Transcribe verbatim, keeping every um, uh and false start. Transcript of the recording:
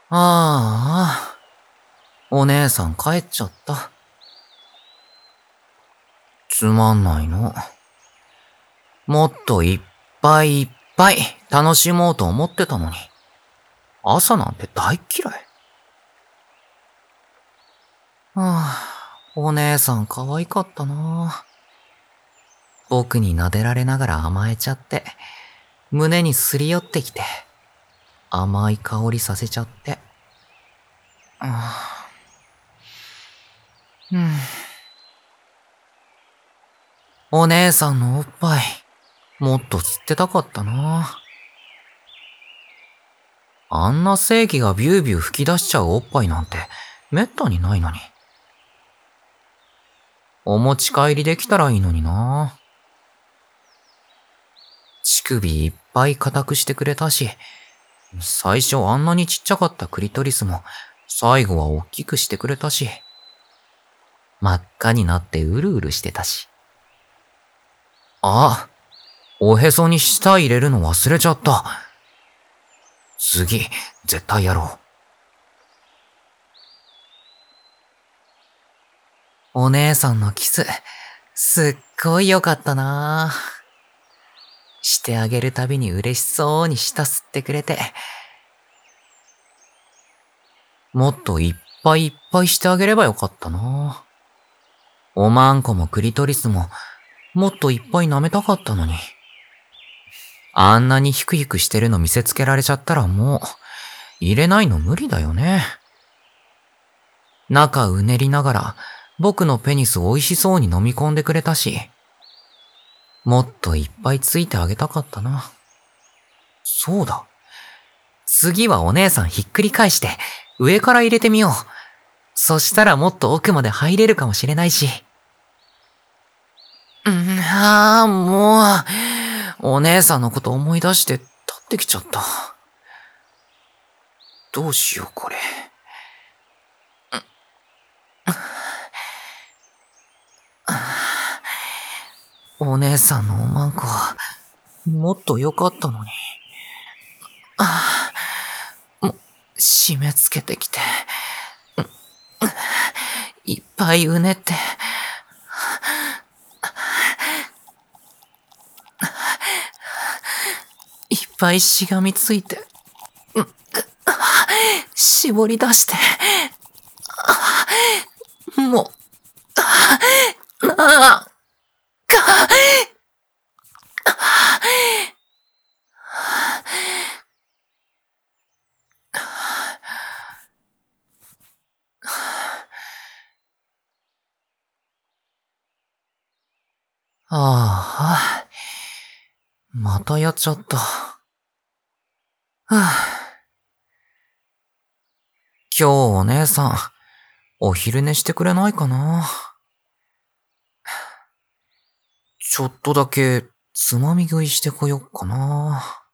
ああ、お姉さん帰っちゃった。つまんないの。もっといっぱいいっぱい楽しもうと思ってたのに。朝なんて大嫌い。はあ、お姉さん可愛かったな。僕に撫でられながら甘えちゃって、胸にすり寄ってきて、甘い香りさせちゃって。あうん、お姉さんのおっぱい、もっと吸ってたかったな。あんな精気がビュービュー吹き出しちゃうおっぱいなんて、めったにないのに。お持ち帰りできたらいいのにな。乳首いっぱい固くしてくれたし、最初あんなにちっちゃかったクリトリスも、最後は大きくしてくれたし、真っ赤になってうるうるしてたし。あ、おへそに舌入れるの忘れちゃった。次、絶対やろう。お姉さんのキス、すっごい良かったな。してあげるたびに嬉しそうに舌吸ってくれて。もっといっぱいいっぱいしてあげればよかったな。おまんこもクリトリスも、もっといっぱい舐めたかったのに。あんなにヒクヒクしてるの見せつけられちゃったらもう、入れないの無理だよね。中うねりながら、僕のペニス美味しそうに飲み込んでくれたし、もっといっぱいついてあげたかったな。そうだ。次はお姉さんひっくり返して、上から入れてみよう。そしたらもっと奥まで入れるかもしれないし。うん、ああ、もう、お姉さんのこと思い出して立ってきちゃった。どうしよう、これ。お姉さんのおまんこは、もっと良かったのに。ああ、もう、締め付けてきて。いっぱいうねって。いっぱいしがみついて。絞り出して。もう、なあ、か、ああ、またやっちゃった。はあ、今日お姉さん、お昼寝してくれないかな。ちょっとだけ、つまみ食いしてこよっかな。